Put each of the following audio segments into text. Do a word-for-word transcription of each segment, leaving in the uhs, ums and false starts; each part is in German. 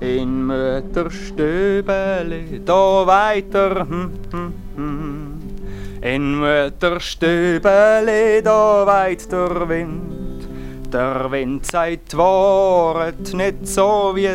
In Mütterstübeli, da weiter, hm, hm, hm. In Mütterstübeli, da weit der Wind. Der Wind sagt Wahrheit nicht so wie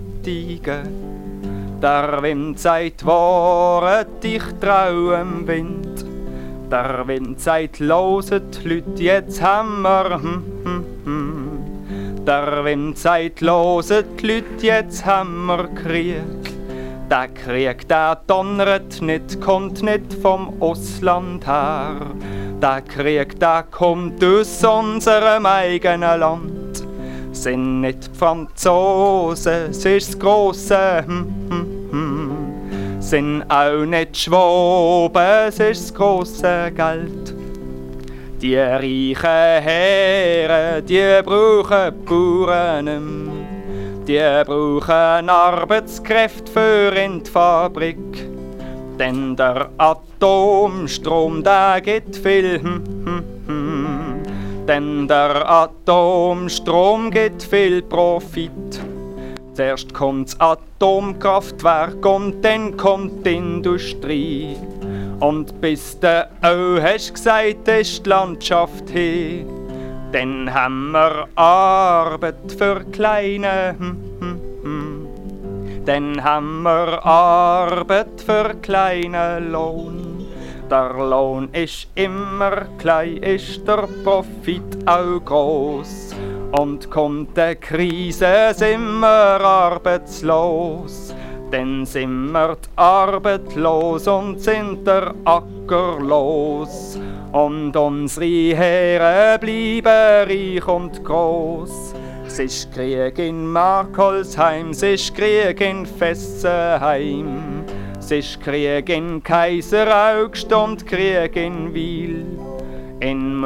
Zeitungen. Der Wind sagt Wahrheit, ich trau dem Wind. Der Wind sagt, loset Lüt, jetzt haben wir, hm, hm, hm. Der Wind sagt, loset Lüt, jetzt haben wir Krieg. Der Krieg, der donnert nicht, kommt nicht vom Ausland her. Der Krieg, der kommt aus unserem eigenen Land. Sind nicht die Franzosen, es ist das grosse hm, hm, hm. Sind auch nicht die Schwaben, es ist das grosse Geld. Die reichen Herren, die brauchen Bauern nicht mehr. Die brauchen Arbeitskräfte für in die Fabrik. Denn der Atomstrom, der gibt viel. Hm, hm, hm. Denn der Atomstrom gibt viel Profit. Zuerst kommt das Atomkraftwerk und dann kommt die Industrie. Und bis du auch hast gesagt, ist die Landschaft hin. Dann haben wir Arbeit für Kleine. Hm, hm, hm. Dann haben wir Arbeit für kleinen Lohn. Der Lohn ist immer klein, ist der Profit auch groß. Und kommt die Krise, sind wir arbeitslos. Dann sind wir arbeitslos und sind der Acker los. Und unsere Herren bleiben reich und groß. Es ist Krieg in Markolsheim, es ist Krieg in Fessenheim. Es ist Krieg in Kaiseraugst und Krieg in Wil. In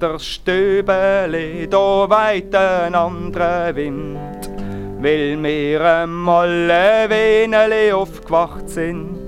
Mütterstübeli, da weht ein anderer Wind. Weil wir einmal ein wenig aufgewacht sind.